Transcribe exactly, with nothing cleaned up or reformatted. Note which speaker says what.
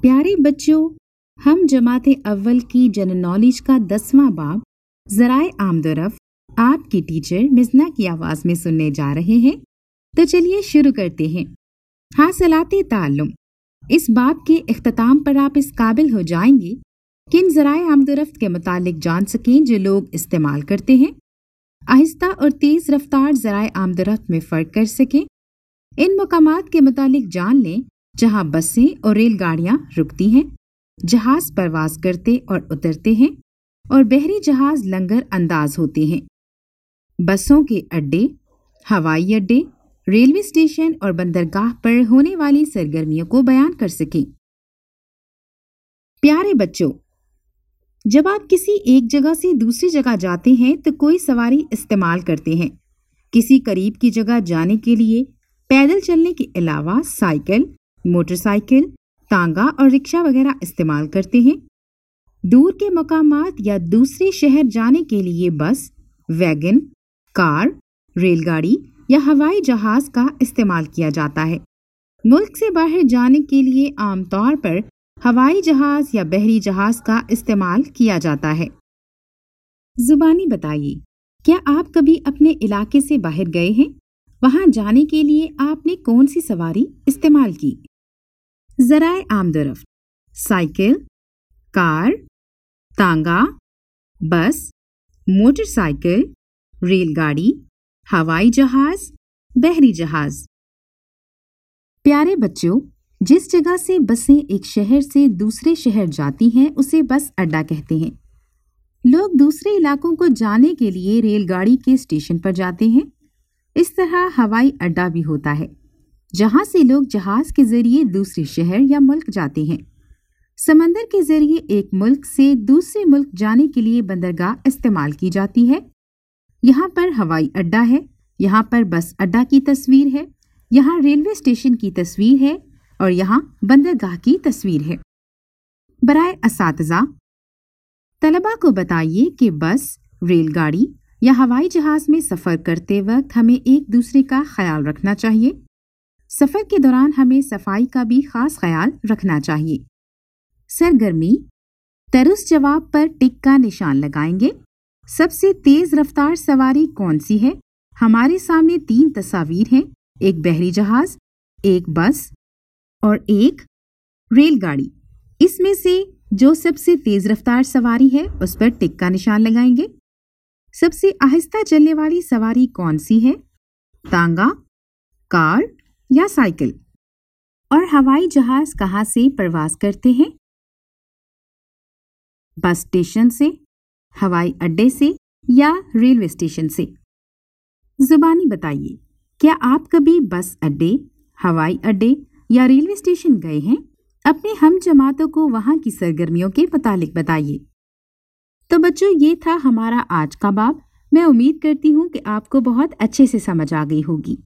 Speaker 1: प्यारे बच्चों, हम जमात अव्वल की जनरल नॉलेज का दसवां बाब ज़राए आमदोरफ्त आपकी टीचर मिज़ना की आवाज़ में सुनने जा रहे हैं। तो चलिए शुरू करते हैं। हासिलाते ताल्लुम। इस बाब के इख्तिताम पर आप इस काबिल हो जाएंगे कि इन ज़राए आमदोरफ्त के मुतालिक जान सकें जो लोग इस्तेमाल करते हैं, आहिस्ता और तेज़ रफ्तार ज़राए आमदोरफ्त में फ़र्क कर सकें। इन मकामात के मुतालिक जान लें जहाँ बसें और रेलगाड़ियाँ रुकती हैं, जहाज़ परवाज करते और उतरते हैं और बहरी जहाज़ लंगर अंदाज होते हैं। बसों के अड्डे, हवाई अड्डे, रेलवे स्टेशन और बंदरगाह पर होने वाली सरगर्मियों को बयान कर सकें। प्यारे बच्चों, जब आप किसी एक जगह से दूसरी जगह जाते हैं तो कोई सवारी इस्तेमाल करते हैं। किसी करीब की जगह जाने के लिए पैदल चलने के अलावा साइकिल, मोटरसाइकिल, तांगा और रिक्शा वगैरह इस्तेमाल करते हैं। दूर के मकामात या दूसरे शहर जाने के लिए बस, वैगन, कार, रेलगाड़ी या हवाई जहाज का इस्तेमाल किया जाता है। मुल्क से बाहर जाने के लिए आमतौर पर हवाई जहाज या बहरी जहाज का इस्तेमाल किया जाता है। जुबानी बताइए, क्या आप कभी अपने इलाके से बाहर गए हैं? वहां जाने के लिए आपने कौन सी सवारी इस्तेमाल की? ज़राए आमदोरफ्त: साइकिल, कार, तांगा, बस, मोटरसाइकिल, रेलगाड़ी, हवाई जहाज, बहरी जहाज। प्यारे बच्चों, जिस जगह से बसें एक शहर से दूसरे शहर जाती हैं उसे बस अड्डा कहते हैं। लोग दूसरे इलाकों को जाने के लिए रेलगाड़ी के स्टेशन पर जाते हैं। इस तरह हवाई अड्डा भी होता है जहां से लोग जहाज के जरिए दूसरे शहर या मुल्क जाते हैं। समंदर के जरिए एक मुल्क से दूसरे मुल्क जाने के लिए बंदरगाह इस्तेमाल की जाती है। यहाँ पर हवाई अड्डा है, यहाँ पर बस अड्डा की तस्वीर है, यहाँ रेलवे स्टेशन की तस्वीर है और यहाँ बंदरगाह की तस्वीर है। बराए असातिज़ा, तलबा को बताइए कि बस, रेलगाड़ी या हवाई जहाज में सफ़र करते वक्त हमें एक दूसरे का ख्याल रखना चाहिए। सफ़र के दौरान हमें सफाई का भी खास ख्याल रखना चाहिए। सरगर्मी: तरुस जवाब पर टिक का निशान लगाएंगे। सबसे तेज रफ्तार सवारी कौन सी है? हमारे सामने तीन तस्वीर हैं, एक बहरी जहाज, एक बस और एक रेलगाड़ी। इसमें से जो सबसे तेज रफ्तार सवारी है उस पर टिक का निशान लगाएंगे। सबसे आहिस्ता चलने वाली सवारी कौन सी है? तांगा, कार या साइकिल? और हवाई जहाज कहाँ से परवाज करते हैं? बस स्टेशन से, हवाई अड्डे से या रेलवे स्टेशन से? जुबानी बताइए, क्या आप कभी बस अड्डे, हवाई अड्डे या रेलवे स्टेशन गए हैं? अपने हम जमातों को वहां की सरगर्मियों के मुतालिक बताइए। तो बच्चों, ये था हमारा आज का बाब। मैं उम्मीद करती हूँ कि आपको बहुत अच्छे से समझ आ गई होगी।